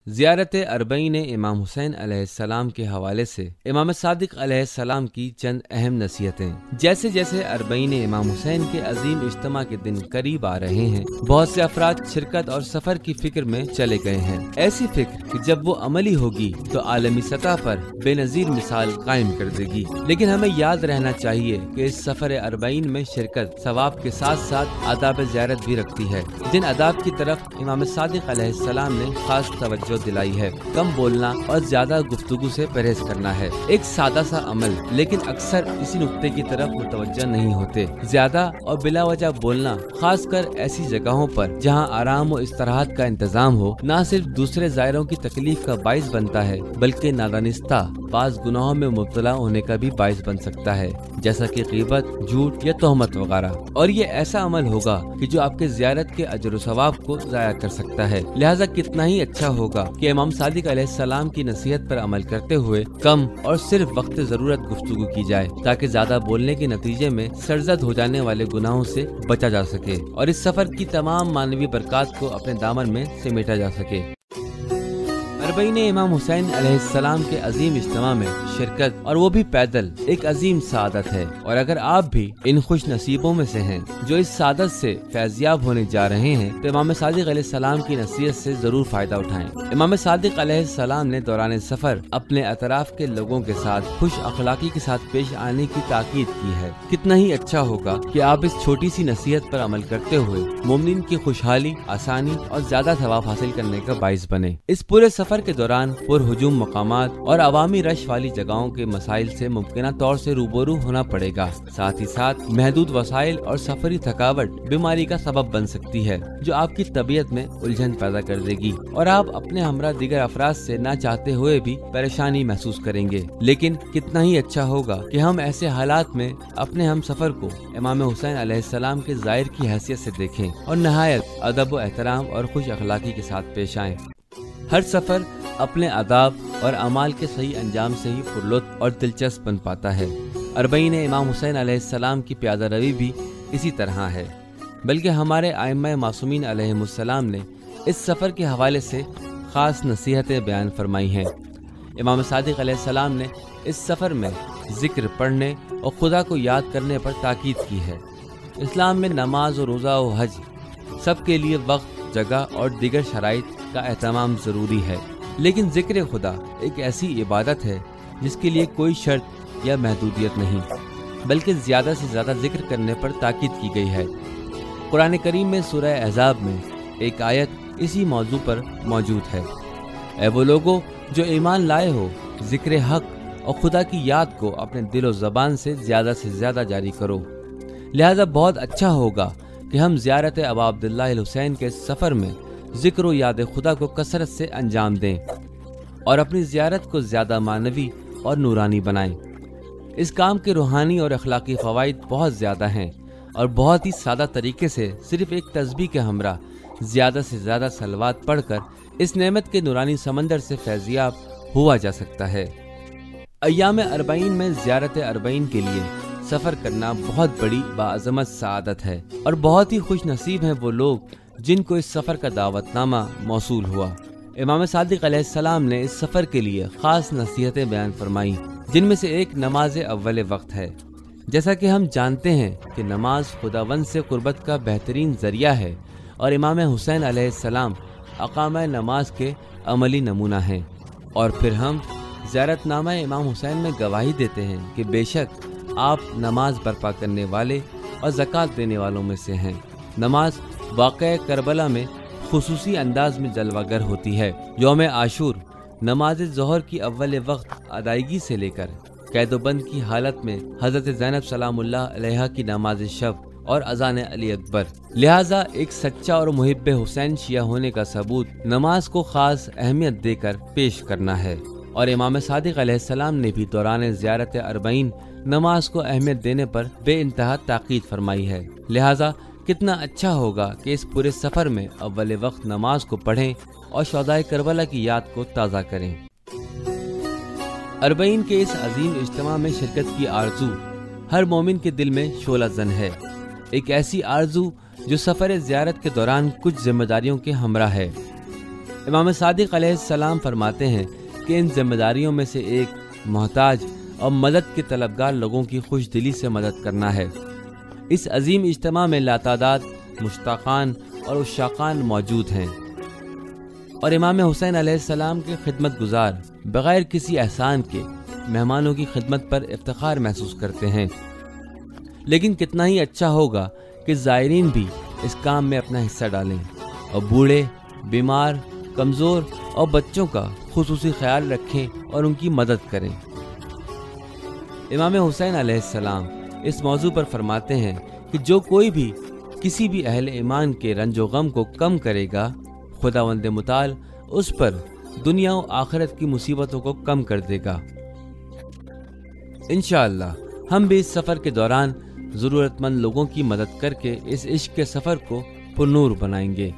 زیارت اربعین امام حسین علیہ السلام کے حوالے سے امام صادق علیہ السلام کی چند اہم نصیحتیں۔ جیسے جیسے اربعین امام حسین کے عظیم اجتماع کے دن قریب آ رہے ہیں، بہت سے افراد شرکت اور سفر کی فکر میں چلے گئے ہیں۔ ایسی فکر کہ جب وہ عملی ہوگی تو عالمی سطح پر بے نظیر مثال قائم کر دے گی، لیکن ہمیں یاد رہنا چاہیے کہ اس سفر اربعین میں شرکت ثواب کے ساتھ ساتھ آداب زیارت بھی رکھتی ہے، جن آداب کی طرف امام صادق علیہ السلام نے خاص توجہ دلائی ہے۔ کم بولنا اور زیادہ گفتگو سے پرہیز کرنا ہے، ایک سادہ سا عمل، لیکن اکثر اسی نقطے کی طرف متوجہ نہیں ہوتے۔ زیادہ اور بلا وجہ بولنا، خاص کر ایسی جگہوں پر جہاں آرام و استراحت کا انتظام ہو، نہ صرف دوسرے زائروں کی تکلیف کا باعث بنتا ہے بلکہ نادانستہ بعض گناہوں میں مبتلا ہونے کا بھی باعث بن سکتا ہے، جیسا کہ غیبت، جھوٹ یا تہمت وغیرہ۔ اور یہ ایسا عمل ہوگا کہ جو آپ کے زیارت کے اجر و ثواب کو ضائع کر سکتا ہے۔ لہٰذا کتنا ہی اچھا ہوگا کہ امام صادق علیہ السلام کی نصیحت پر عمل کرتے ہوئے کم اور صرف وقت ضرورت گفتگو کی جائے، تاکہ زیادہ بولنے کے نتیجے میں سرزد ہو جانے والے گناہوں سے بچا جا سکے اور اس سفر کی تمام معنوی برکات کو اپنے دامن میں سمیٹا جا سکے۔ اربعین امام حسین علیہ السلام کے عظیم اجتماع میں شرکت، اور وہ بھی پیدل، ایک عظیم سعادت ہے، اور اگر آپ بھی ان خوش نصیبوں میں سے ہیں جو اس سعادت سے فیضیاب ہونے جا رہے ہیں، تو امام صادق علیہ السلام کی نصیحت سے ضرور فائدہ اٹھائیں۔ امام صادق علیہ السلام نے دوران سفر اپنے اطراف کے لوگوں کے ساتھ خوش اخلاقی کے ساتھ پیش آنے کی تاکید کی ہے۔ کتنا ہی اچھا ہوگا کہ آپ اس چھوٹی سی نصیحت پر عمل کرتے ہوئے مومنین کی خوشحالی، آسانی اور زیادہ ثواب حاصل کرنے کا باعث بنے۔ اس پورے سفر کے دوران پر ہجوم مقامات اور عوامی رش والی جگہوں کے مسائل سے ممکنہ طور سے روبرو ہونا پڑے گا۔ ساتھ ہی ساتھ محدود وسائل اور سفری تھکاوٹ بیماری کا سبب بن سکتی ہے، جو آپ کی طبیعت میں الجھن پیدا کر دے گی، اور آپ اپنے ہمراہ دیگر افراد سے نہ چاہتے ہوئے بھی پریشانی محسوس کریں گے۔ لیکن کتنا ہی اچھا ہوگا کہ ہم ایسے حالات میں اپنے ہم سفر کو امام حسین علیہ السلام کے زائر کی حیثیت سے دیکھیں اور نہایت ادب و احترام اور خوش اخلاقی کے ساتھ پیش آئیں۔ ہر سفر اپنے آداب اور اعمال کے صحیح انجام سے ہی پرلطف اور دلچسپ بن پاتا ہے۔ اربعین امام حسین علیہ السلام کی پیادہ روی بھی اسی طرح ہے، بلکہ ہمارے ائمہ معصومین علیہم السلام نے اس سفر کے حوالے سے خاص نصیحتیں بیان فرمائی ہیں۔ امام صادق علیہ السلام نے اس سفر میں ذکر پڑھنے اور خدا کو یاد کرنے پر تاکید کی ہے۔ اسلام میں نماز و روزہ و حج سب کے لیے وقت، جگہ اور دیگر شرائط کا اہتمام ضروری ہے، لیکن ذکر خدا ایک ایسی عبادت ہے جس کے لیے کوئی شرط یا محدودیت نہیں، بلکہ زیادہ سے زیادہ ذکر کرنے پر تاکید کی گئی ہے۔ قرآن کریم میں سورہ احزاب میں ایک آیت اسی موضوع پر موجود ہے: اے وہ لوگو جو ایمان لائے ہو، ذکر حق اور خدا کی یاد کو اپنے دل و زبان سے زیادہ جاری کرو۔ لہذا بہت اچھا ہوگا کہ ہم زیارت ابا عبداللہ الحسین کے سفر میں ذکر و یاد خدا کو کثرت سے انجام دیں اور اپنی زیارت کو زیادہ معنوی اور نورانی بنائیں۔ اس کام کے روحانی اور اخلاقی فوائد بہت زیادہ ہیں، اور بہت ہی سادہ طریقے سے صرف ایک تسبیح کے ہمراہ زیادہ سے زیادہ صلوات پڑھ کر اس نعمت کے نورانی سمندر سے فیضیاب ہوا جا سکتا ہے۔ ایام اربعین میں زیارت اربعین کے لیے سفر کرنا بہت بڑی باعظمت سعادت ہے، اور بہت ہی خوش نصیب ہیں وہ لوگ جن کو اس سفر کا دعوت نامہ موصول ہوا۔ امام صادق علیہ السلام نے اس سفر کے لیے خاص نصیحتیں بیان فرمائیں، جن میں سے ایک نماز اول وقت ہے۔ جیسا کہ ہم جانتے ہیں کہ نماز خداوند سے قربت کا بہترین ذریعہ ہے، اور امام حسین علیہ السلام اقامہ نماز کے عملی نمونہ ہیں، اور پھر ہم زیارت نامہ امام حسین میں گواہی دیتے ہیں کہ بے شک آپ نماز برپا کرنے والے اور زکوٰۃ دینے والوں میں سے ہیں۔ نماز واقعہ کربلا میں خصوصی انداز میں جلوہ گر ہوتی ہے۔ یوم عاشور نماز ظہر کی اول وقت ادائیگی سے لے کر قید و بند کی حالت میں حضرت زینب سلام اللہ علیہا کی نماز شب اور اذان علی اکبر۔ لہٰذا ایک سچا اور محب حسین شیعہ ہونے کا ثبوت نماز کو خاص اہمیت دے کر پیش کرنا ہے، اور امام صادق علیہ السلام نے بھی دوران زیارت اربعین نماز کو اہمیت دینے پر بے انتہا تاکید فرمائی ہے۔ لہٰذا کتنا اچھا ہوگا کہ اس پورے سفر میں اول وقت نماز کو پڑھیں اور شہدائے کربلا کی یاد کو تازہ کریں۔ اربعین کے اس عظیم اجتماع میں شرکت کی آرزو ہر مومن کے دل میں شعلہ زن ہے، ایک ایسی آرزو جو سفر زیارت کے دوران کچھ ذمہ داریوں کے ہمراہ ہے۔ امام صادق علیہ السلام فرماتے ہیں کہ ان ذمہ داریوں میں سے ایک محتاج اور مدد کے طلبگار لوگوں کی خوش دلی سے مدد کرنا ہے۔ اس عظیم اجتماع میں لاتعداد مشتاقان اور عشاقان موجود ہیں اور امام حسین علیہ السلام کے خدمت گزار بغیر کسی احسان کے مہمانوں کی خدمت پر افتخار محسوس کرتے ہیں۔ لیکن کتنا ہی اچھا ہوگا کہ زائرین بھی اس کام میں اپنا حصہ ڈالیں اور بوڑھے، بیمار، کمزور اور بچوں کا خصوصی خیال رکھیں اور ان کی مدد کریں۔ امام حسین علیہ السلام اس موضوع پر فرماتے ہیں کہ جو کوئی بھی کسی بھی اہل ایمان کے رنج و غم کو کم کرے گا، خداوند متعال اس پر دنیا و آخرت کی مصیبتوں کو کم کر دے گا۔ انشاءاللہ ہم بھی اس سفر کے دوران ضرورت مند لوگوں کی مدد کر کے اس عشق کے سفر کو پرنور بنائیں گے۔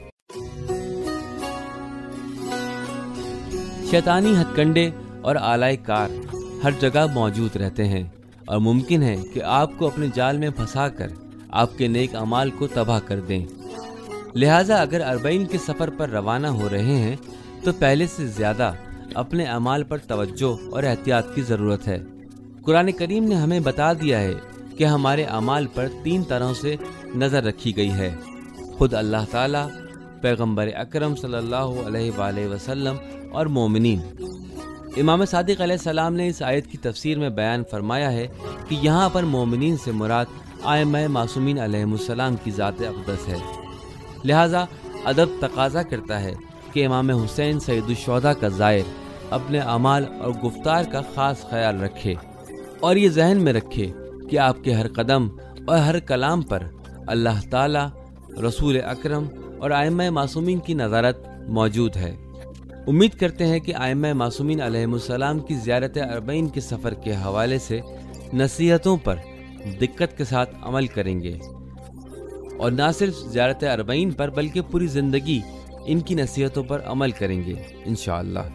شیطانی ہتھ کنڈے اور آلائے کار ہر جگہ موجود رہتے ہیں اور ممکن ہے کہ آپ کو اپنے جال میں پھنسا کر آپ کے نیک اعمال کو تباہ کر دیں۔ لہٰذا اگر 40 کے سفر پر روانہ ہو رہے ہیں تو پہلے سے زیادہ اپنے اعمال پر توجہ اور احتیاط کی ضرورت ہے۔ قرآن کریم نے ہمیں بتا دیا ہے کہ ہمارے اعمال پر 3 طرح سے نظر رکھی گئی ہے، خود اللہ تعالیٰ، پیغمبر اکرم صلی اللہ علیہ وآلہ وسلم اور مومنین۔ امام صادق علیہ السلام نے اس آیت کی تفسیر میں بیان فرمایا ہے کہ یہاں پر مومنین سے مراد ائمہ معصومین علیہ السلام کی ذات اقدس ہے۔ لہٰذا ادب تقاضا کرتا ہے کہ امام حسین سید الشہداء کا زائر اپنے اعمال اور گفتار کا خاص خیال رکھے اور یہ ذہن میں رکھے کہ آپ کے ہر قدم اور ہر کلام پر اللہ تعالیٰ، رسول اکرم اور ائمہ معصومین کی نظارت موجود ہے۔ امید کرتے ہیں کہ ائمہ معصومین علیہ السلام کی زیارت 40 کے سفر کے حوالے سے نصیحتوں پر دقت کے ساتھ عمل کریں گے اور نہ صرف زیارت 40 پر بلکہ پوری زندگی ان کی نصیحتوں پر عمل کریں گے انشاءاللہ۔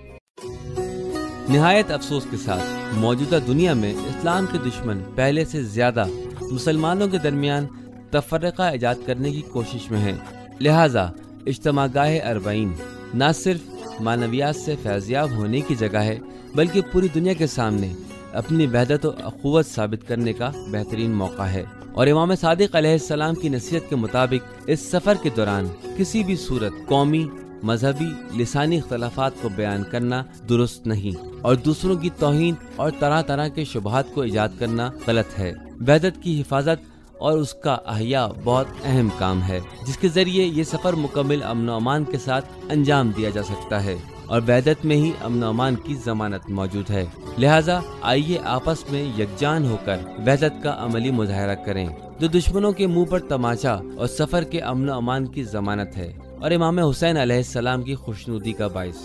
نہایت افسوس کے ساتھ موجودہ دنیا میں اسلام کے دشمن پہلے سے زیادہ مسلمانوں کے درمیان تفرقہ ایجاد کرنے کی کوشش میں ہیں۔ لہٰذا اجتماع گاہ 40 نہ صرف معنویات سے فیضیاب ہونے کی جگہ ہے بلکہ پوری دنیا کے سامنے اپنی وحدت و اخوت ثابت کرنے کا بہترین موقع ہے، اور امام صادق علیہ السلام کی نصیحت کے مطابق اس سفر کے دوران کسی بھی صورت قومی، مذہبی، لسانی اختلافات کو بیان کرنا درست نہیں اور دوسروں کی توہین اور طرح طرح کے شبہات کو ایجاد کرنا غلط ہے۔ وحدت کی حفاظت اور اس کا احیاء بہت اہم کام ہے جس کے ذریعے یہ سفر مکمل امن و امان کے ساتھ انجام دیا جا سکتا ہے، اور وحدت میں ہی امن و امان کی ضمانت موجود ہے۔ لہٰذا آئیے آپس میں یکجان ہو کر وحدت کا عملی مظاہرہ کریں جو دشمنوں کے منہ پر تماچا اور سفر کے امن و امان کی ضمانت ہے اور امام حسین علیہ السلام کی خوشنودی کا باعث۔